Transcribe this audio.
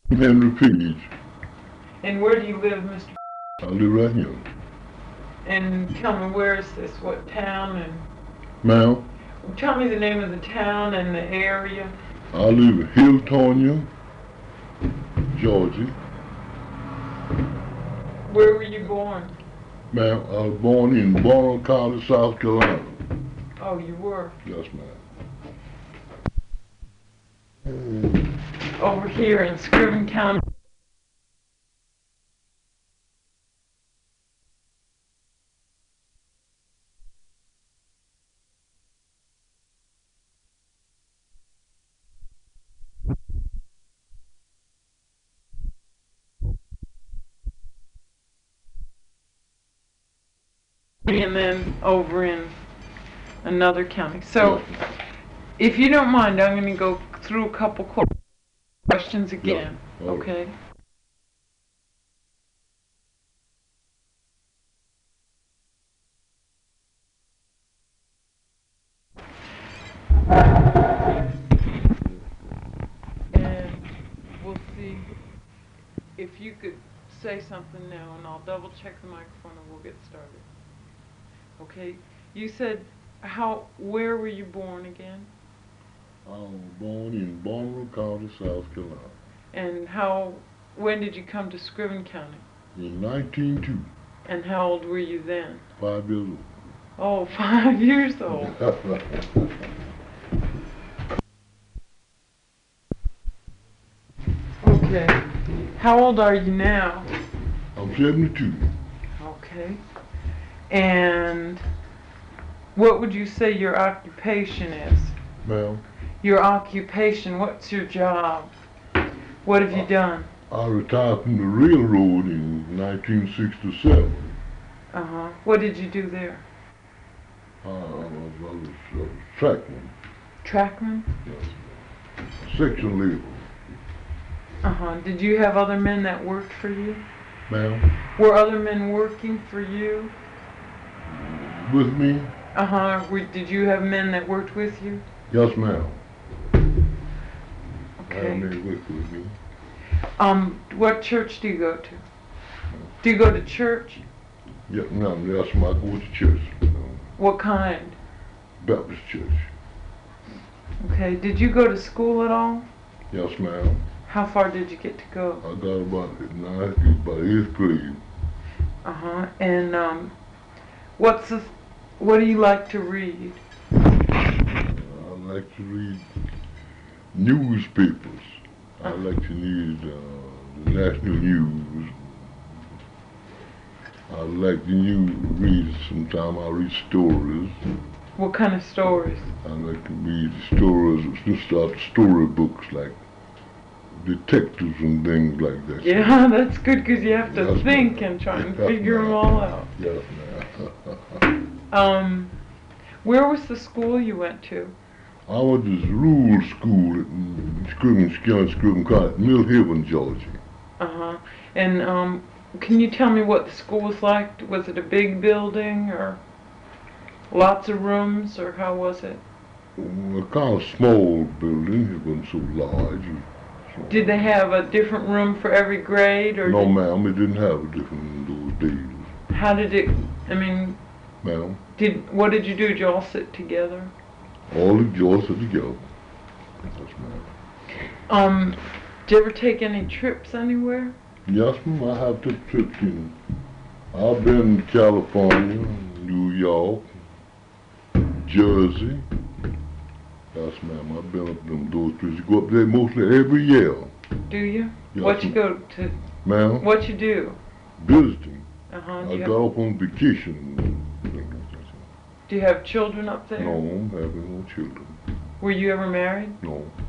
Henry Page. And where do you live, Mr.? I live right here. And tell me, where is this? What town? And Ma'am, tell me the name of the town and the area. I live in Hilltonia, Georgia. Where were you born? Ma'am, I was born in Bonham County, South Carolina. Oh, you were. Yes, ma'am. Over here in Scriven County. And then over in another county. So, Yes, if you don't mind, I'm going to go through a couple questions again. Yeah. All right. Okay? And we'll see if you could say something now, and I'll double check the microphone and we'll get started. Okay? You said, where were you born again? I was born in Bonham County, South Carolina. And when did you come to Scriven County? In 1902. And how old were you then? 5 years old. Oh, 5 years old. Okay. How old are you now? I'm 72. Okay. And what would you say your occupation is? Ma'am, Your occupation, what's your job? What have you done? I retired from the railroad in 1967. Uh-huh. What did you do there? I was a trackman. Trackman? Yes. Section labor. Uh-huh. Did you have other men that worked for you? Ma'am, Were other men working for you? with me? Uh-huh. Did you have men that worked with you? Yes, ma'am. I Okay. have men with me. What church do you go to? Do you go to church? Yes, ma'am. That's why I go to church. What kind? Baptist church. Okay. Did you go to school at all? Yes, ma'am. How far did you get to go? I got about 8th grade. Uh-huh. And what do you like to read? I like to read newspapers. I like to read the national news. I like to read, sometimes I read stories. What kind of stories? I like to read stories, start storybooks like detectives and things like that. Yeah, that's good because you have to Yes, think ma'am. and try and Yes, figure them ma'am. all out. Yes, ma'am. Where was the school you went to? I went to this rural school in Scriven County, Mill Haven, Georgia. Uh-huh. And can you tell me what the school was like? Was it a big building or lots of rooms, or how was it? A kind of small building, it wasn't so large. Did they have a different room for every grade, or No, ma'am, it didn't have a different in those days. how did it? I mean, Ma'am, what did you do? Did you all sit together? all the jaws are together. Yes, ma'am. Did you ever take any trips anywhere? Yes, ma'am, I have took trips in. I've been to California, New York, Jersey. Yes, ma'am, I've been up them those places. Go up there mostly every year. Do you? Yes, What you go to? ma'am, What you do? visiting. Uh-huh. I got off on vacation. Do you have children up there? No, I'm having no children. Were you ever married? No.